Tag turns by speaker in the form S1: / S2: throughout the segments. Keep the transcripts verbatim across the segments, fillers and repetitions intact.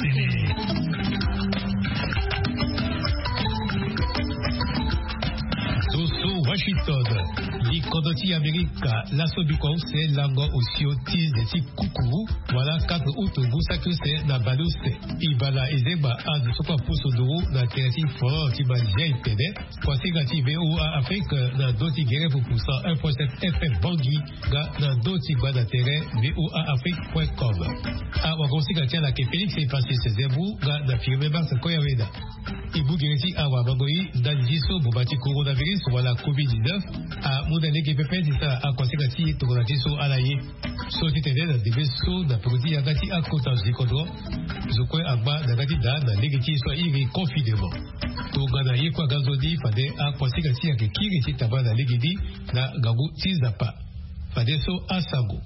S1: tene. Soso Washington, li Kodoti Amerika, la Sobiko c'est lango aussi otis de type coucou, voilà quatre août Gousaku c'est na baluse, Ibala Ezeba a de sopa pousso d'eau, na teresi fort, tiba j'ai tene, voici gati V O A Afrique, na doti guerre pour poussa un point sept F M Bangui, ga na doti bada terrain, V O A Afrique point com. A wakosi gati la ke Félix est passé ses ébou, ga na firme Max Koyaweda. Ibu Gereti Awa Bangoyi, Dalijiso, Bobati coronavirus, voilà covid dix-neuf, à Moudane Gepepe, Disa, à Konsekati, Tokonatiso, Alaye, Soti Tene, na Debeso, na Prodi, Agati, à Kotan, Zikodro, Zokwe, Agba, Nagati, Da, na Negeti, soit Iri, confinement. Togana, Yekwa, Gazodi, Fade, à Konsekati, à Kiri, Taba, na Legedi, na Gagu, Tizapa, Fade, So, Asago.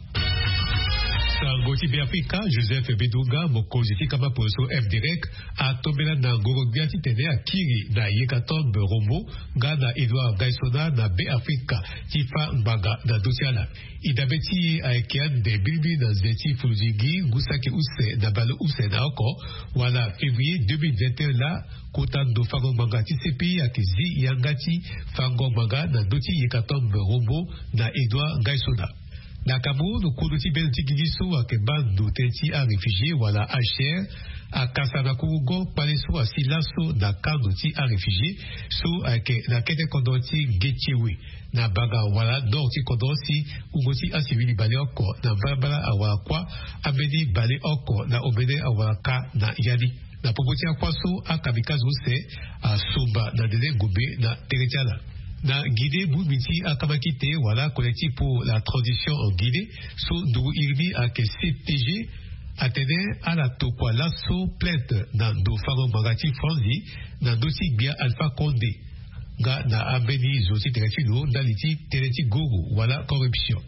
S1: Goti Afrika, Joseph Bedouga, Mokozi Kama Poso F Direct, a Tomela na Gorobia Titene, a Kiri, na Yekaton, Romo, Gada Edouard Gaisona, na B Afrika, Tifa Mbaga, na Dosiala. Idabeti a Ekian, de Bilbi, na Zeti Fulzigi, Gusaki Use, na Balo Use, na Oko, voilà, février deux mille vingt et un là, Kotan do Fango Manga, Tisepi, a Kizi, Yangati, Fango Manga, na Doti Yekaton, Romo, na Edouard Gaisona. Na Cameroun, Kodoti Beltikidiso a Kebando Teti a réfugié, voilà H R, a Kasanakugo, Paleso a Silaso, na Kandoti a réfugié, so a na Kete Kondoti Getchewe, na Baga, voilà, Norti Kondoti, Ugoti a Sivili Baleoko, na Barbara a Wakwa, Abedi Baleoko, na Obede a Waka, na Yadi. Na Popoti a Kwaso, a Kamikazo se, a Soba, na Dede Gobe, na Teretiala. Na Guinée, Boubiti a Kamakite, voilà, collectif pour la transition en Guinée, so d'où il a que C T G, atteint à la Tokwa Lasso, plainte dans do Faro Magati Franzi, dans dossier bien Alpha Condé, ga na Abeni Zosi Teretulo, dans l'iti Tereti Gogo, voilà, corruption.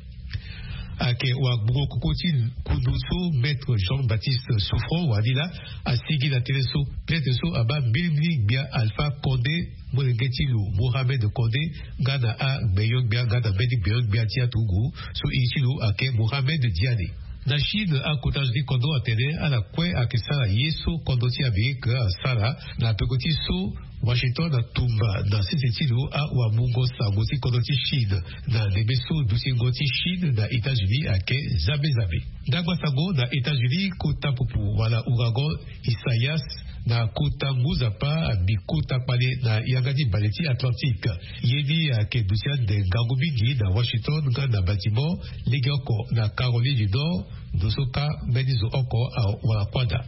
S1: Ake wa Bourgo Kokoti Kuduso, maître Jean-Baptiste Souffron, Wadila, a Sigi la Téléso, plainte so aba Bilbili bien Alpha Condé, Molengetilo, Mohamed Condé, Gana A, Beyong Bia, Gana Bedi Beyong Bia Tia Tougou, sous Ichilo, Ake Mohamed Diane. Na Chine, a Kotaj di Kondo a Tene, a la Kwe, a Kesara Yeso, Kondo Tia Amerika, a Sara, na Pekoti So, Washington, na Tumba, na Sisetilo, a Wamungo Sagoti Kondoti Chine, na Nebeso, Dusingoti Chine, na États-Unis, a Ke Zabe Zabe. Dagwasago, na États-Unis, Kota Pupu, wala Ouragan, Isaias, na Kota Muzapa, Bikota Pale, na Yagadi Baleti Atlantique. Yedi a ke Dusian de Gangobigi, na Washington, na bâtiment, Legioko, na Caroline du Nord, Dosoka, Benizo Oko, a Walakwada.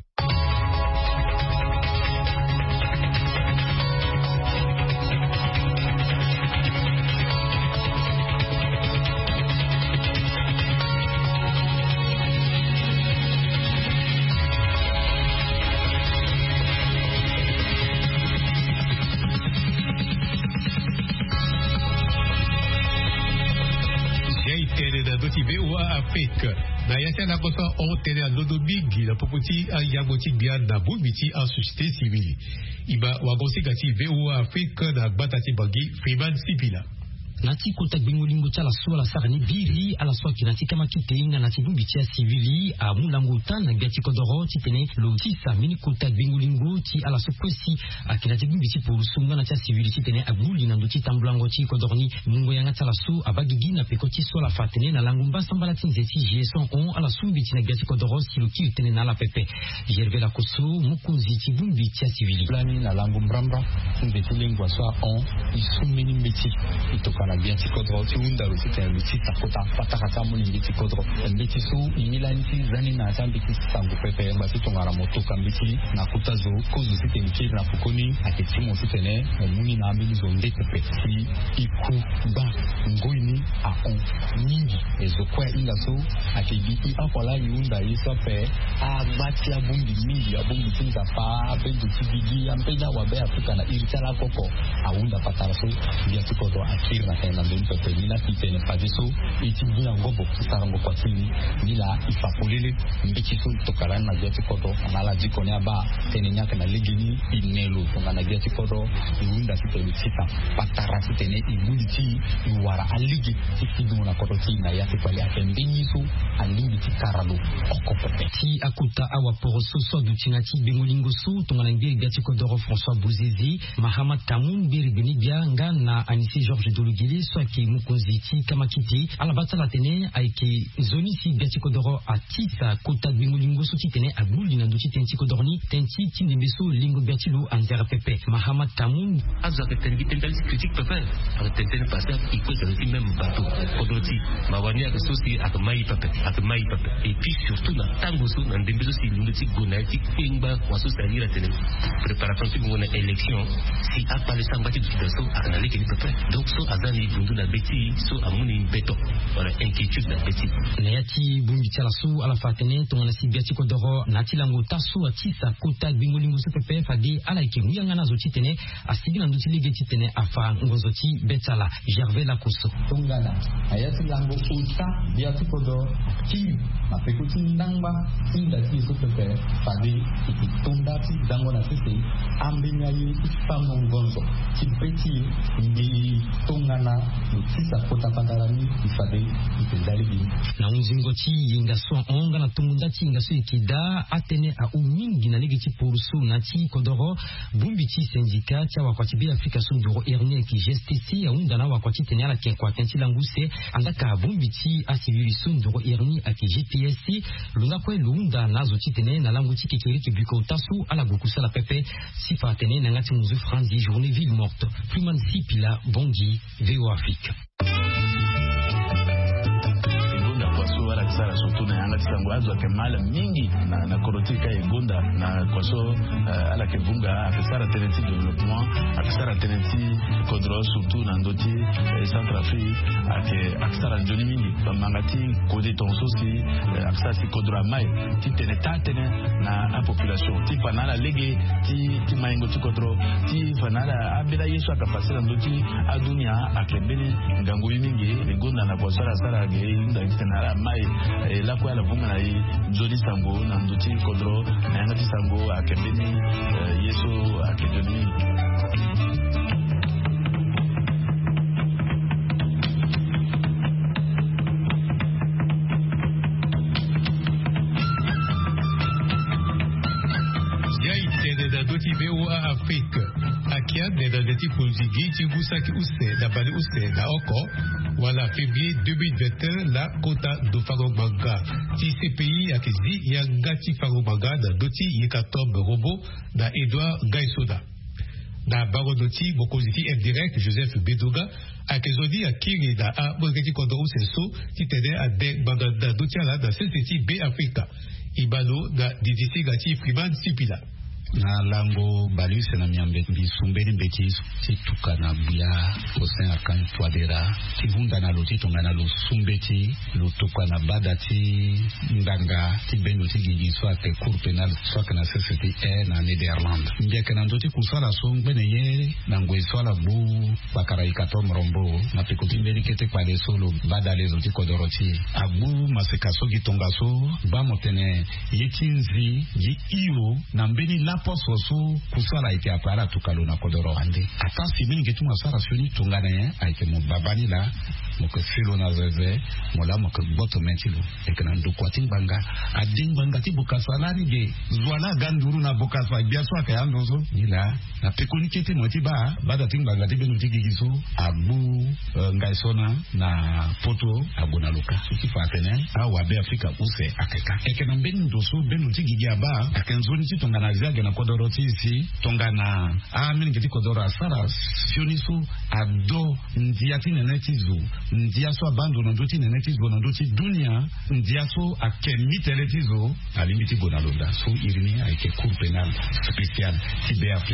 S1: V O A Afrique. Na yata na kosa on tene a Lodobigi la popoti a Yamoti Bian na Boumiti en société civile. Iba wagonsi gati V O A Afrique na Batati Bangi Freeman Sipila.
S2: Nati kota bingolingo cha la soa la sarani biri ala soa kinati kama kitenga nati bumbitia civili a mulango tana gati kodoro titene lo tisa mini kota bingolingo ti ala sokosi a kinati bumbiti pour sunga na cha civili titene aguli na ndoti tambulango ti kodorni mungo yanga cha la so abagigi na pekoti so la fatene na langumba sambala tinzeti jeson on ala sumbiti na gati kodoro silo ki tene na la pepe jerve la koso mukunzi ti bumbitia civili
S3: plani na langumbramba tinzeti lingwa so on isumini mbiti itokana biati kodro ti unda lo tite mbiti takota patakata muni mbiti kodro mbiti su imilanti zani na tambiti sangu pepe mbati tongara motoka mbiti na kutazo kozo tite mbiti na fukoni aketimo titene muni na mbili zo ndete pe ti iku ba ngoini a on nyingi ezo kwa inga so akebi i akola yunda isa pe a gbati abumbi mingi abumbi tinza pa abedu tibigi ampenya wabe Afrika na iritala koko a unda patara so biati kodro akirna na mbeni pepe nila kitene padeso iti bina ngobo sarango kwa tini nila ifapulele mbekiso tokala na gati kodo anala jikoni aba tene nyaka na ligini inelo ngana gati kodo iunda sitele sita patara sitene ibuliti iwara aligi tikidu na kodo tina ya tipali akembinyisu alingi tikaralo okopepe
S2: ti akuta awa poroso so dutinati bengolingo su tongana ngiri gati kodoro François Bouzezi Mahamat Kamoun biri benibia ngana Anissé Georges Dolugili so ke mukonziti kamakiti alabata la tene aike zoni si gati kodoro atisa kota bengolingo su titene aguli na duti tenti kodorni tenti tindembeso lingo gatilu antera pepe Mahamat Kamoun
S4: azo ke tengi tengali critique pepe ak tentene passer iko de même bateau kodoti mawani ak sosi ak mai pepe ak mai pepe et puis surtout na tango so na ndembeso si luliti gonati pengba kwaso salira tene préparation si ngona élection si apale sambati du so ak na lekini pepe donc so azani bundu na beti so amuni beto wala inquiétude na beti
S2: na yati bumbi tala su ala fatene tongana si biati kodoro natilango tasu atisa kota bingolingo su pepe fadi ala ke muyanga zo titene asigina nduti lege titene afa ngozoti betala Gervais Lacosso
S3: tongana ayati lango uta biati kodoro ki mapekuti ndangba inda ti su pepe fadi iki tondati dango na sisi ambenya yi fango ngonzo kibeti ndi tongana nutisa kota pandarani ifade itendali bi
S2: na unzingoti yinga so onga na tumundati yinga so ikida atene a umingi na lege ti porusu na ti kodoro bumbi ti syndicat ya wakwati bi Afrika sunduro erne ki gestisi ya unda na wakwati tene ala ken kwa tenti languse andaka bumbi ti asibiri sunduro erni aki G P S lunga kwe lunda nazo ti tene na langu ti kekeri ki biko tasu ala gokusa la pepe sifa tene na ngati muzu franzi journée ville morte Pluman Sipila Bongi V O Afrique
S5: sara surtout na yanga tisango azo ke mala mingi na na korotika egonda na kwaso uh, ala ke bunga akisara tenenti development akisara tenenti kodro surtout na ndoti eh, Centrafrique ake akisara joni mingi bamangati kodi tonso si eh, akisara si kodro mai ti tene tatene na a population ti fanala lege ti ti maingo ti kodro ti fanala abela yesu akapasira ndoti adunia akebeni ngango mingi egonda na kwasara sara ge inda tenara mai e la kwa la vunga na yi joli sango na nduti kodro na yanga ti sango akembeni uh, yeso akejoni
S1: V O A Afrique akia de deti polzigi ti gusaki use da bali use da oko wala février deux mille vingt et un la kota do faromanga ti C P I akizi yanga ti faromanga da doti yekatombe robo da Edouard Gaisoda da barodoti bokoziti indirect Joseph Bedoga akezodi akiri da a bogeti kondo usenso ti tene a de banda doti ala da senteti B Africa ibalo da didisi gati Freeman Sipila
S6: na lango balise na miambe bisumbeni mbeti situka na buya osen akan twadera tivunda na loti tonga na lo sumbeti lo tuka na badati ndanga tibeno tigigi soit te cour penal soit na C C T R na Nederland mbeke na ndoti kusala so ngene ye na ngwe swala bu bakara ikatom rombo na pikuti mbeli kete kwa le solo badale zoti kodoroti abu masekaso gitonga so ba motene yetinzi yi iyo na mbeni la poso so kusala ite apara tukalo na kodoro ande ata simini ketu masara soni tungana ya aike mo babani la mo ke filo na zeze mo la mo ke boto mentilo ekana ndukwa timbanga adingbanga tibuka salari ge zwala ganduru na bokasa biaso aka yandozo ila na pekoni kete mo tiba bada timbanga tibenu tigigiso abu uh, ngaisona na poto abuna luka suki fatene awa be Afrika use akeka ekana mbeni ndoso benu tigigi aba akenzoni titongana zage na kodoro tisi tongana a mini kiti kodoro asara sionisu ado ndiati nenetizo ndiaso abando na ndoti nenetizo na ndoti dunia ndiaso akemiteletizo alimbiti bonalonda so irini aike cour penal spécial Tibé Africa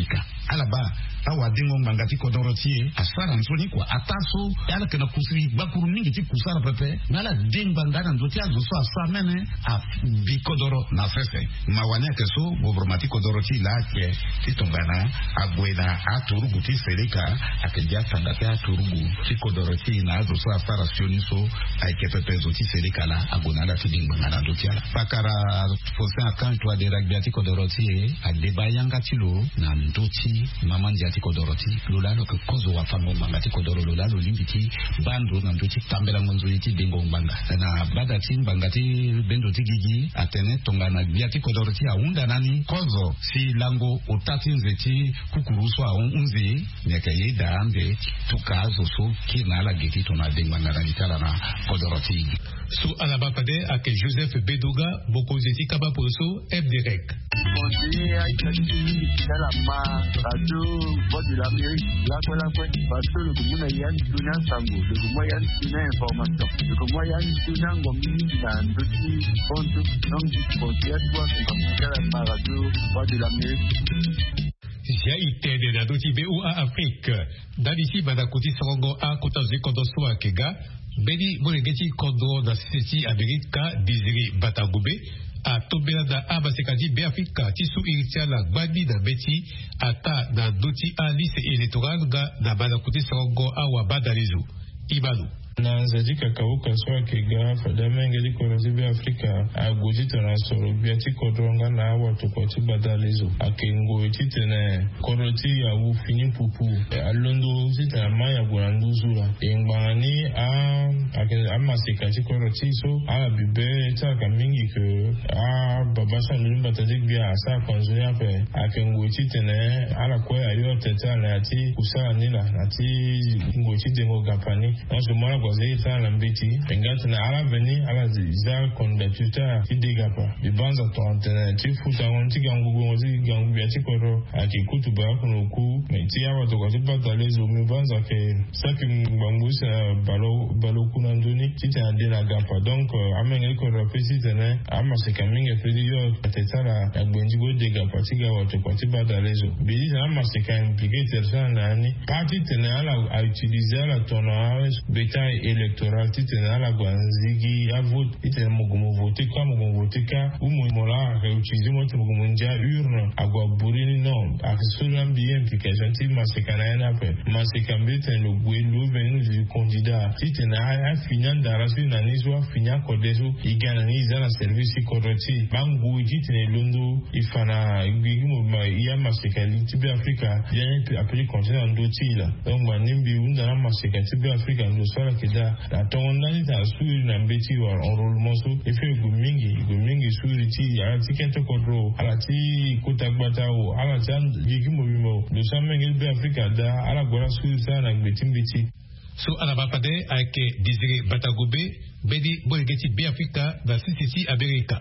S6: alaba awa dingo mbangati kodoroti asara nsoni kwa ataso ala kana kusiri bakuru mingi ti kusara pepe ngala dingba ngana ndoti azo so asamene a bikodoro na sese mawania keso bobromati kodoroti la ke ti tongana agwena aturugu ti seleka akendia tangate aturugu ti kodoroti na azo so asara sioni so aike pepe zo ti seleka la agona la ti dingba ngana ndoti ala pakara fosen akanto de ragbiati kodoroti a debayanga tilo na ndoti mamandi ati kodoroti lolalo ke kozo wa fango mangati kodoro lolalo limbiti bando na ndoti tambela ngonzo iti dengo mbanga na badati mbangati bendo tigigi atene tongana biati kodoroti aunda nani kozo si lango otati nzeti kukuruswa unzi nyaka yeda ambe tukazo so kinala geti tona dengmanga na litala na kodoroti
S1: Sous Alabapade avec Joseph Bedoga, Bokozeti Kabaposo, Ebderek.
S7: Continuez à éclater dans la main, radio, voix de l'Amérique, la quoi la quoi, parce que le commun y a une tuna sango, le commun y a une tuna information, le commun y a une tuna gomini dans d'autres comptes, donc du côté à toi, c'est comme ça la radio, voix de l'Amérique.
S1: Jaïté de la doti B O A Afrique. Dalici Badakuti Sorongo A Kotazi Kodoso Akega. Beni Bonegeti Kondo na Sisi Amerika Diziri Batagube. A Tobela da Abasekadi B Afrika Tisu Iritia la Gbadi na Beti. Ata na doti A liste électorale ga na Badakuti Sorongo A Wabadalizu. Ibalu.
S8: na nzadi kakao kaswa kega fadama ngeli korozi be Afrika agoji tana soro biati kodronga na watu kwa tibadalizo akengo ititene koroti ya ufini pupu alondo zita maya gwananduzura engwani a aken amasika ti koroti so a bibe ta kamingi ke a babasa numba tadik bia asa konzoya fe akengo ititene ala kwa ayo teta na ati kusala nila ati ngochi dengo gapani na so mara zeta na mbeti engati na ala veni ala za kondatuta tidegapa bibanza tontene tifuta ngonti gangugo ngozi gangu biati koro akikutu ba kuno ku meti awa to kwa tibata lezo mibanza ke sapi mbambusa balo balo kuna ndoni tita ndena gapa donc amenge ko rapesi tene ama se kaminge fedi yo tetala agbenjigo degapa tiga wato kwa tibata lezo bidi ama se ka impliquer tersa nani parti tene ala a utiliser la tona beta électoral titena la gwanzigi a vote itena mugumu vote ka mugumu vote ka umu mola réutiliser mo mugumu ndia urne agwa burini non akisula bien implication ti masekana yana pe masekambe ten le gwelo venu du candidat titena a finan darasu na niswa finya kodeso igana ni zana service koroti bangu titena londo ifana igimo ma iya masekali ti be Afrika bien appelé continent ndotila donc manimbi undana masekati be Afrika ndo sala kida la tongondani ta suri na mbeti wa enrôlement so efe gumingi gumingi suri ti ala ti kento kodro ala ti kutagbata o ala tan yigimo bimo do samengel be Afrika da ala gora suri sa na mbeti mbeti
S1: so Alabapade avec Désiré Batagobe bedi boegeti be Afrika da sisi Amerika.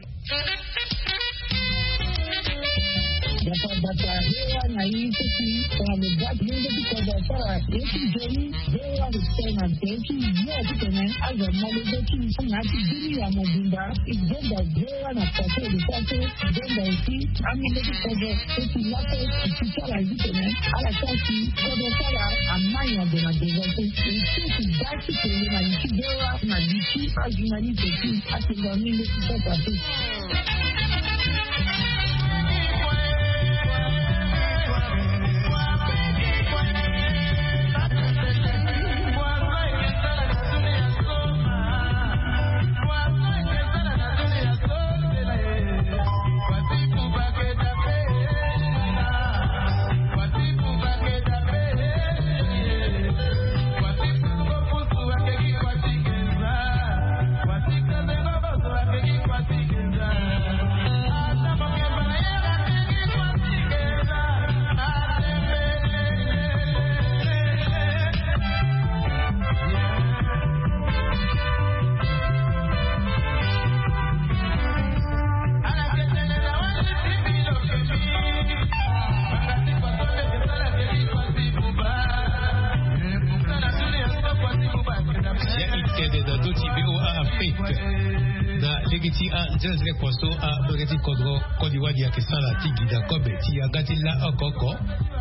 S9: Bata hewa na hii sisi kwa mbati mungu tukoda para eki joni hewa kusema teki yo tutene aza mali beki na tibiri ya mobimba igenda hewa na pate de pate igenda eki amende tukoda eki lapo tukala zitene ala kasi kodo para amanya de la devote eki basi kwenye na nchi hewa na bichi ajinali teki atingominde tukoda tu.
S1: Jazre Kwaso a Bereti Kodro Kodiwadi Akesala Tigida Kobe Ti Agatila Okoko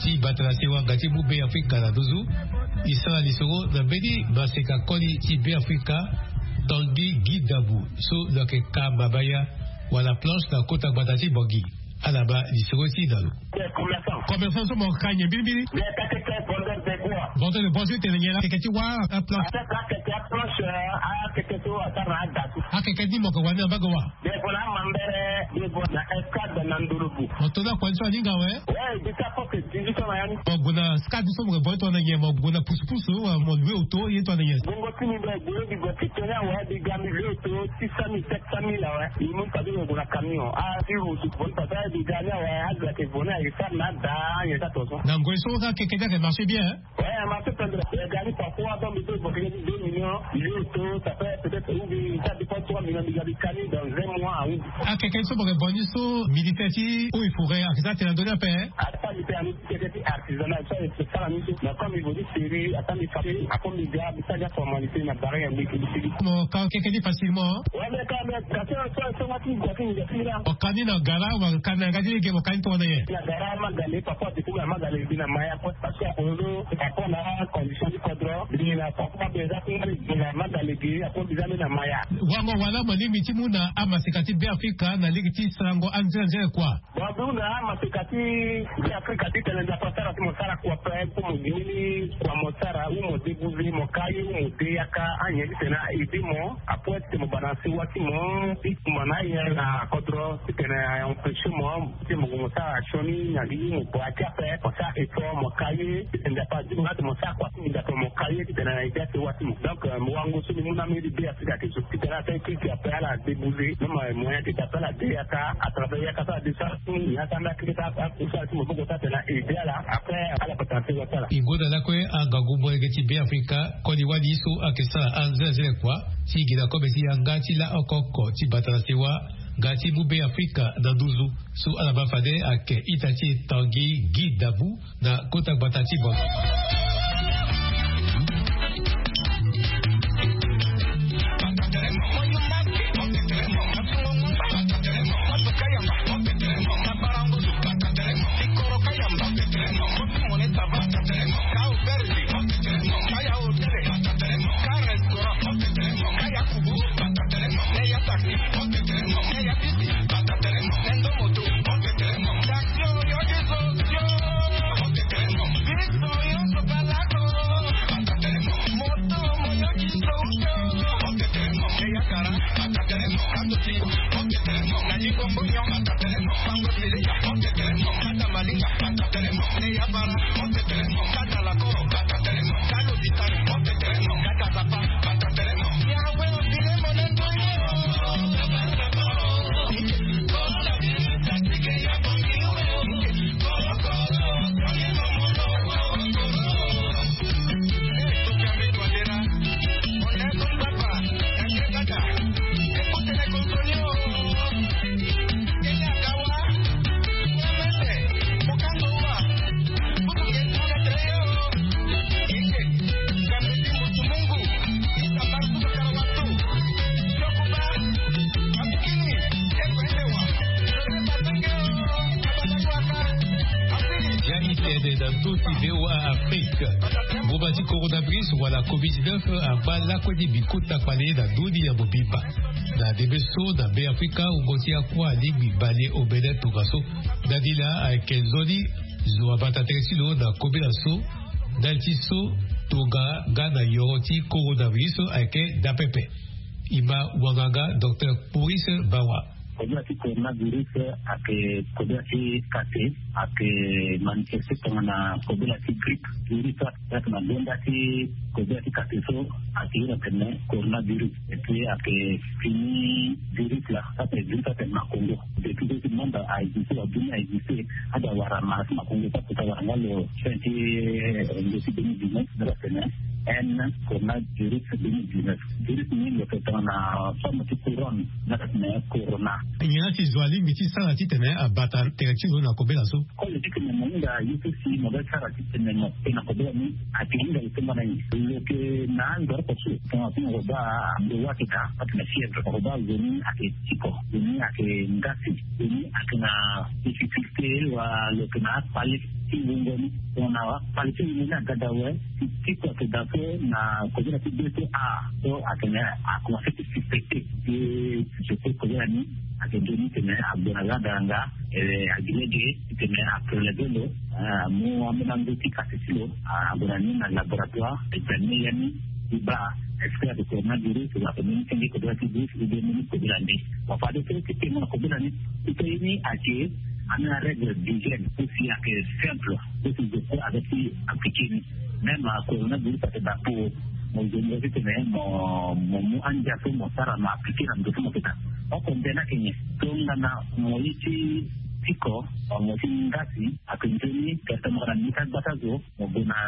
S1: ti batala sewa gati bu be Afrika na dozu isala lisoro na bedi baseka koli ti be Afrika Tanguy Guidabu so loke ka mabaya wala planche na kota batati bogi alaba lisoro ti dalu
S10: commerçant so mo kanye bilibili vendeur de bois tenye la keketi wa a planche a keketi wa tarada a keketi mo ko wana bagawa de bola mambere de bola escade na ndulubu motola kwa nso ninga we eh bisa poke tinji to mayani boguna skade so mo boy to na yemo boguna pusu pusu mo lwe auto ye to na yes bongo tini be bolo di go kitona wa di gami lwe auto six mille sept mille la we imu tabi mo na camion a ti ru su bon pata di ganya wa azla ke bona y faire là da y ta to na ngoiso ka keketa que marche bien ouais marche tendre le gari parfois dans le deux millions lwe auto ça fait peut-être ça dépend trois millions de gari cani dans un mois a keketa so bo boniso militaire où il faudrait exact la donner à paix à pas du permis c'était artisanal ça c'est ça la mission mais comme il veut dire série attends il fait à comme il gars ça la formalité na barre un peu comment quand quelqu'un dit facilement ouais mais quand même quand ça ça m'a dit que il y a au canina gara ou canina gadi que au canito na ye la gara ma galé parfois c'est pour ma galé bina maya parce que on le rapport la condition du cadre il a parfois déjà que la ma galé qui a pour déjà na maya wango wala mali mitimu na amasikati be Afrika na ligiti sango anzira nje kwa waduna masikati ya Afrika tena ndio pasara tumosara kwa pepo mjini kwa mosara umo debuzi mokai umo deyaka anye tena idimo apote mo balancer watimo ikumana ya na kodro tena on peche mo timo mosara shoni na limo kwa kape kwa eto mokai tena pa dibo ngati mosara kwa tinda kwa mokai tena na idea watimo donc mwango sumi muna midi be Afrika kesho tena ta kiki apela debuzi noma moya kitapela deyaka à travers yakata de ça
S1: ingoda lakwe agagumbo egeti be Afrika kodi wadi so akesa anzeze kwa sigira ko besi angati la okoko ti batarasewa gati bu be Afrika na duzu so alaba fade ake Itachi Tanguy Guidabu na kota batati bo covid dix-neuf abala kwenye bikuta pale na dunia mobimba na debeso na be Afrika ugotia kwa ligi bale obele tugaso dadila akezoni zo abata teksilo na kobilaso daltiso toga gana yoroti coronavirus ake dapepe ima wanganga Docteur Maurice Bawa
S11: Kobia si coronavirus ake kobia si kate ake manifeste kama kobia si grip virus ake na donda si kobia si kate so ake ina kene coronavirus eke ake fini virus la ake virus ake makongo depuis que le monde a existé la dunia a existé ada warama makongo sa kuta warangalo twenty deux mille dix-neuf de la semaine en coronavirus deux mille dix-neuf virus ni le fait na forme de couronne na corona
S10: ina si zwali miti sana titene abata terechizo na kobela so
S11: ko le dikene monga yuko si moga sara titene no na kobela ni atinga itemba na lo ke na ndor ko su to ko ba ndo wakita atna fièvre ko ba zoni ake chiko zoni ake ngasi zoni ake na difficulté wa lo ke na pali Wungoni, on a parlé de la Gadawe, qui peut être d'accord, na Kodela Tibete a, a commencé à suspecter que je peux connaître à des données que à Bonaganga, et à Guinée, que après le vélo, moi, mon ambition à Cécile, à Bonani, dans le laboratoire, et Daniel, Iba, expert de coronavirus, la communauté de Kodelativus, et des minutes Kodelani. On va dire que c'est mon Kodelani, qui est né à Dieu. On a une règle d'hygiène aussi simple, aussi de quoi avec qui appliquer. Même à coronavirus, ça fait d'accord. Mon université, mon mon andiaso, mon sara m'a appliqué dans le document. On comprend que nous avons mon ici, Tico, mon Singasi, à Kentoni, Katamara Nika Batazo, mon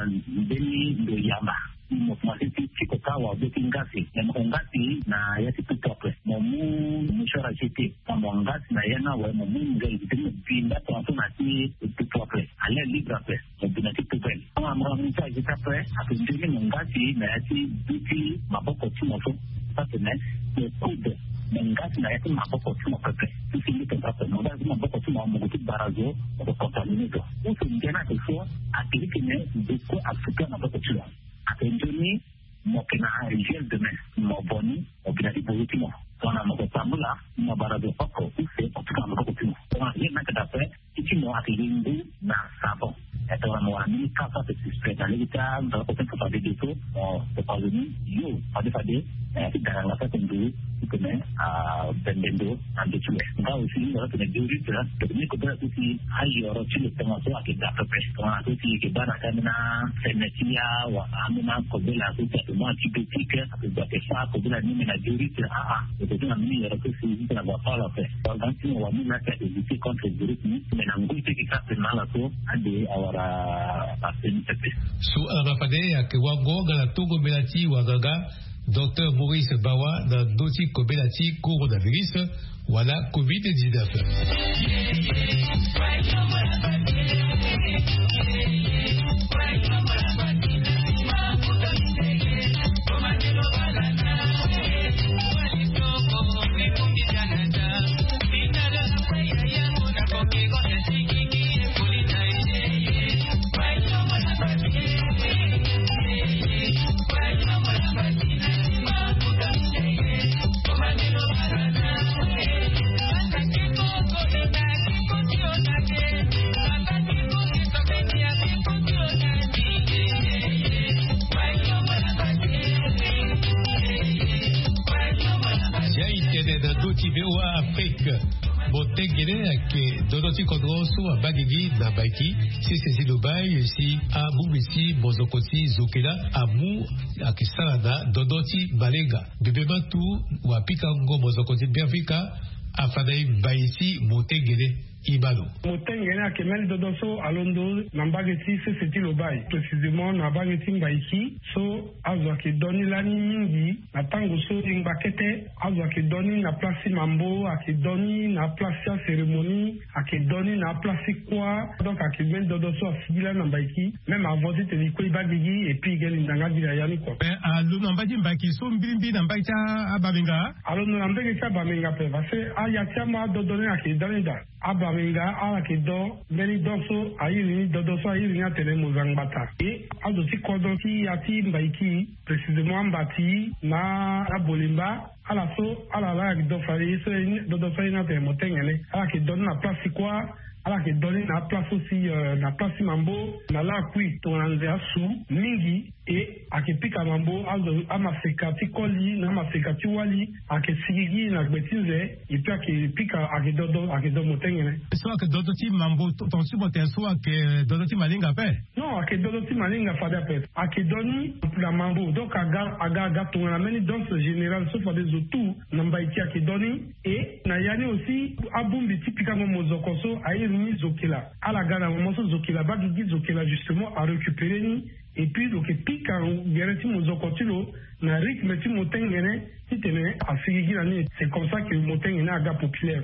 S11: Bonani de Yama. Mwasit Tico Kawa, Betingasi, Mongasi, na Yati Putope, Momu, Mushara Jiti, Mongasi, Nayana, where Momu, Binda, Tonati, Putope, Ale Librape, Binati Pupen. Amramita Jitape, Akindini Mongasi, Nayati, Biti, Maboko Timofo, Patene, the Kud, Mongasi, Nayati, Maboko Timope, to see it up, Mongasi, Maboko Timomoki Barazo, or Cotaminito. Also, Indiana, before, Akirikine, Biko, Africa, Maboko Timo. Attenzione, mo che na il de me, mo boni, o binati positivo. Sono mo che pamula, mo barazo poco, se o tukamo poco più. Sono io na kada pe, ichi mo ati lingu na sabo. Eto mo ani kapa pe sispreta lita, da ko pe fa de dito, o pe pazuni, io, ade fade, eh ti dara la fa tendu, come a bendendo ande chue. Nga usi ora te duri tra, te ne ko tra tutti ai oro chile temo so ake da pe, sono tutti che bana kana senetia wa amina ko bela tutti a mo ti bitika, da pe fa ko bela ni na duri tra a a, te tuna mini ora ko si tra ba pala pe. Organti wa mi na te di contro il virus ni, me na nguite che sta per mala to ade awara pasente pe.
S1: Su alapade ke wa goga la togo belati wa gaga Docteur Maurice Bawa dans Doti Kobelati coronavirus wala covid dix-neuf. Botegele ke dodoti kodroso a bagigi na baiki si sesi lobai si a bubisi bozokoti zokela amu akisana dodoti balenga bebeba tu wa pikango bozokoti biafika afadai baisi motegele Ibalo.
S12: Motengene a kemel dodoso alondo nambageti se seti lobai précisément na bageti mbaiki so azwa ke doni lani mingi na tango so ngakete azwa ke doni na place mambo a ke doni na place cérémonie a ke doni na place quoi donc a kemel dodoso a figila nambaiki même avant de tenir ko ibagigi et puis gel ndanga bila yani ko
S10: ben alo nambaji mbaki so mbimbi nambaita ababenga
S12: alo nambege ababenga pe parce a yatiama dodone a ke doni da Abamenga ala ke do meni doso ayiri dodoso ayiri nya tele mozangbata e azoti kodo ki ati mbaiki précisément mbati na abolimba ala so ala la do fari so dodoso ina tele motengele ala ke don na place quoi ala ke doni na place aussi euh, na place mambo na la kui to anzea su mingi e akipika mambo azo amasekati koli na amasekati wali akesigigi na gbetize e puis akipika akedodo akedo motengene
S10: so akedodo ti mambo ton subo te so akedodo ti malinga pe
S12: non akedodo ti malinga fada pe akedoni la mambo donc aga aga aga to na meni danse générale so fada zo tout na mbaiti akedoni e na yani aussi abumbi tipika mo mozokoso ayi ni zokela ala gana mo so zokela bagigi zokela justement à récupérer ni et puis donc pika gereti mozokotilo na rythme ti motengene titene afigigi na ni c'est comme ça que motengene aga populaire quoi.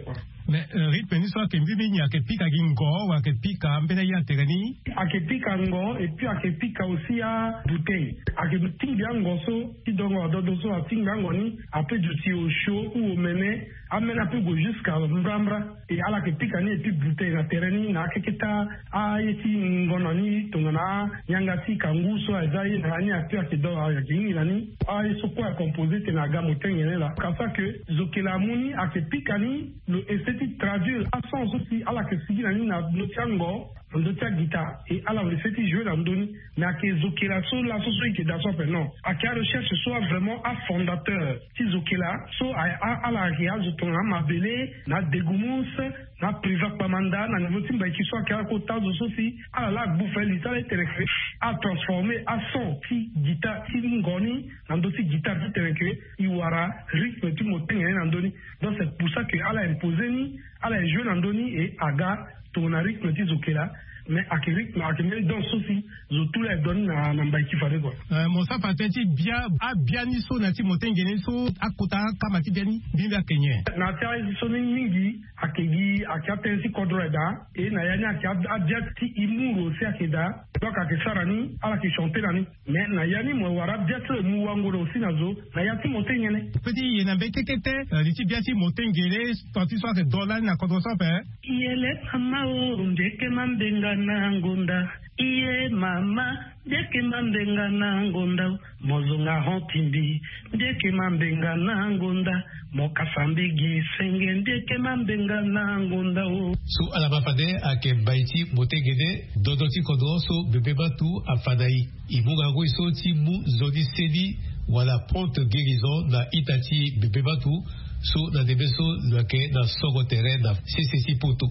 S10: mais rythme ni soit que mbibi a que pika gingo ou a que pika mbena ya terani
S12: a que pika ngo et puis a que pika aussi à bouteille a que tinga ngoso ti dongo dodoso a tinga ngoni après du ti au chaud ou au mené amena peu go jusqu'à mbambra et ala que pika ni et puis bouteille na terani na keketa a yeti ngononi tongana nyanga ti kanguso azai na ni a puis a que do a gingi nani a eso quoi composé te na gamme tengene là comme ça que zokela muni a que pika ni le essayer traduire à sens aussi à la que sigi nani na notiango ndotia guitare et à la essayer jouer dans doni mais à que zokela so la so so qui dans son non à que recherche soit vraiment un fondateur si zokela so à à la réal je ton ma belé na dégumus na priva pamanda na niveau timba qui soit qu'à côté de ceci à la bouffer l'isale est à transformer à son ti guitare ti ngoni na ndoti guitare ti terekwe iwara rythme ti motenga na ndoni donc c'est pour ça que à la imposer ni à la jouer na ndoni et aga ton rythme ti zokela mais à quel rythme à quel dans ceci zo tous les donne na na mbaiki fare quoi
S10: euh mon ça patenti bien a bien ni so na ti motengene so akota kama ti biani binda kenye
S12: na ta so ni mingi akegi akatensi kodreda et na yani akia ti imuro si akeda donc akisarani ala ki chanter nani mais na yani mo wara biatre mu wangoro si nazo na yati motengene
S10: petit yena betekete li ti biati motengene tanti so que dollar na kodroso pe
S13: yele amao ndeke mambenga na ngunda iye mama ndeke mambenga na ngunda mozonga hontindi ndeke mambenga na ngunda mokasambigi senge ndeke mambenga na ngunda o
S1: so ala bafade ake baiti motengene dodoti kodroso bebe batu afadai ibuga go iso ti mu zodi sedi wala porte guérison na itati bebe batu so na debeso lake na sogo terrain na C C C poto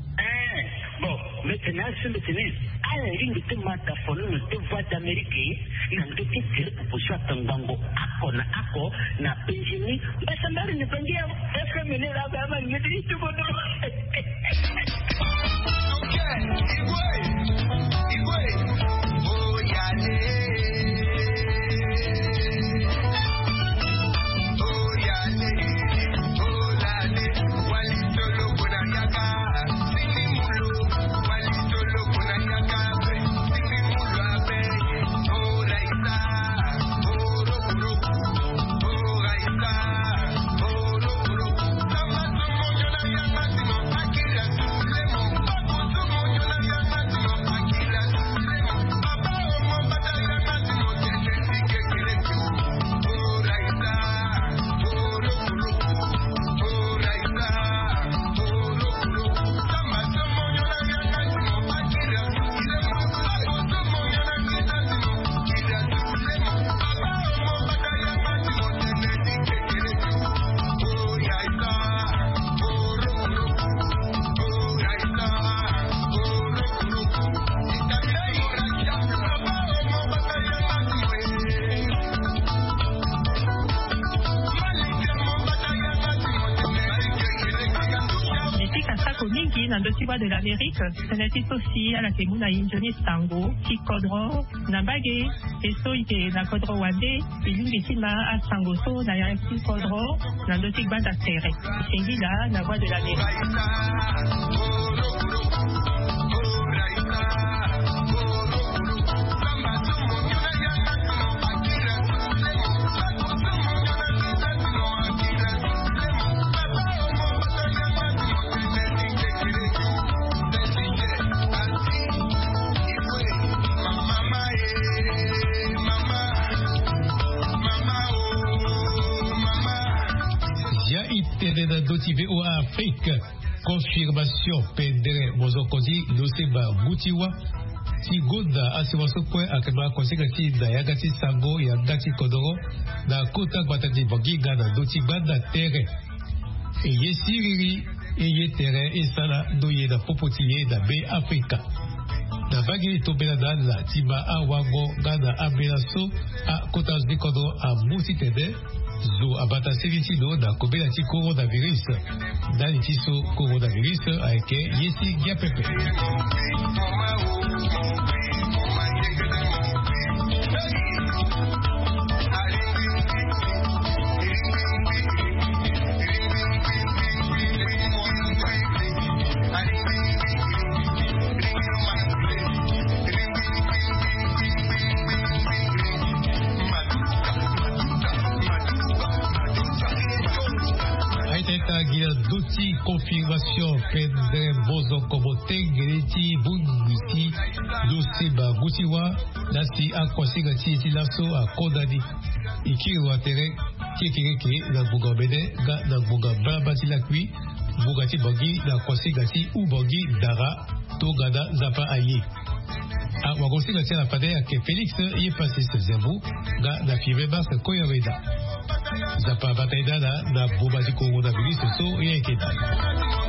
S11: bon maintenant c'est le tennis à la ligne de mataphone de voix d'Amérique na ndoki tire proposition tangango ako na ako na penjini basa ndari ni pengia efe mene la baba ni ndi tubodo okay igwe igwe oh yale de l'Amérique, c'est un aussi à la Kemuna Injoni Stango, Kikodro, Nambage, et Soike, na Kodro Wade, et l'Ungesima à Sangoso, na Yaki Kodro, na Dotik Banda Tere. Et là, la voix de l'Amérique.
S1: Dotivé au Afrique, confirmation pendere mozokozi loseba mutiwa si gonda asiwaso kwe akema konsekati na yagati sango ya ngati kodoro na kota batati baginga na doti banda tere e yesiriri e yetere e sala doye na popotiye na be Afrika na bagi tobela dala tiba awango gana abelaso a kota zikodo a musitede zo abata seritido na kobela ti coronavirus dani ti so coronavirus ayeke yesi gia pepe ti confirmation pendre mozo kobo tengere ti bungusi dossier ba gutiwa nasi akwasiga ti ti laso a kodani ikiwa tere kekeke na buga bede ga na buga braba ti lakwi buga ti bogi na kwasiga ti u bogi dara to gada zapa aye a wakwasiga ti na pade ya ke Felix ye passé ce zembu ga na five bas koyaweda zapa bataida na na boba ti coronavirus so ye keda